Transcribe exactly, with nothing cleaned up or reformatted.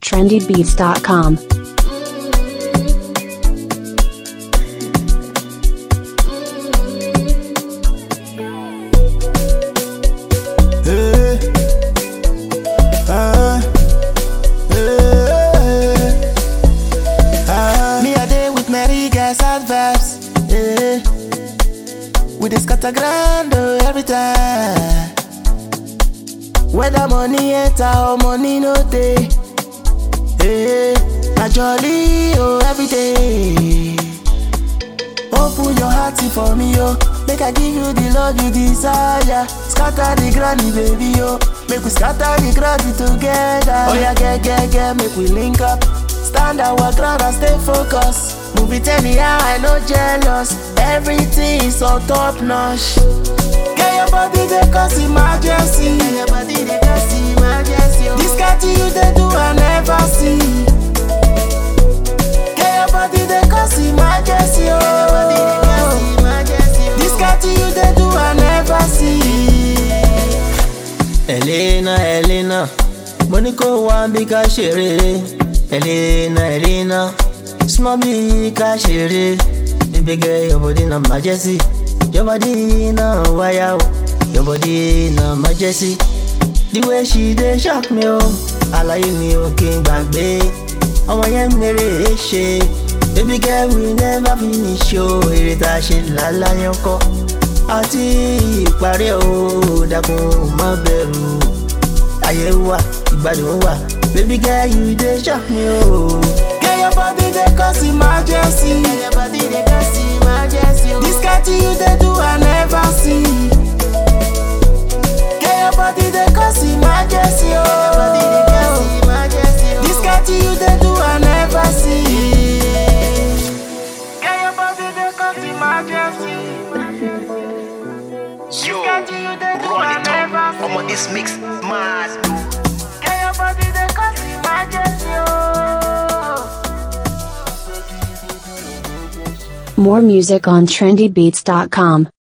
trendy beats dot com. Grand every time. Whether money enter or money no day, hey, na jolly oh every day. Open your heart for me oh, make I give you the love you desire. Scatter the granny baby oh, make we scatter the granny together. Oh yeah, get get get, make we link up. Stand our ground and stay focused. Move it anyhow, I no jealous. Everything is on top notch. Get your body they cause emergency. Get your body they cause emergency. Oh. This cat you they do I never see. Get your body they cause emergency. Oh. Get your body they cause emergency. Oh. This cat you they do I never see. Elena, Elena, Monaco one big shere. Elena, Elena, small big shere. Big girl, your body na majesty. Your body na wire. Your body na majesty. The way she dey shock me oh, alaye mi o kin gbagbe. Ọmọ yẹn mere ṣe. Baby girl we never finish o. Èrè tá ṣe lálàyàn kọ́. Àti ìparí o, dákun má bẹ̀rù. Ayé wà, ìgbádùn wà. Baby girl you dey shock me oh. Get your body they cause emergency. Get your body they cause emergency. Oh. This cat you they do I never see. Get your body they cause emergency. Oh. Get your body they cause emergency. Oh. This cat you they do I never see. Get your body they cause emergency. Yo, run it up. I'm on this mix, mad. Get your body they cause emergency. Oh. More music on trendy beats dot com.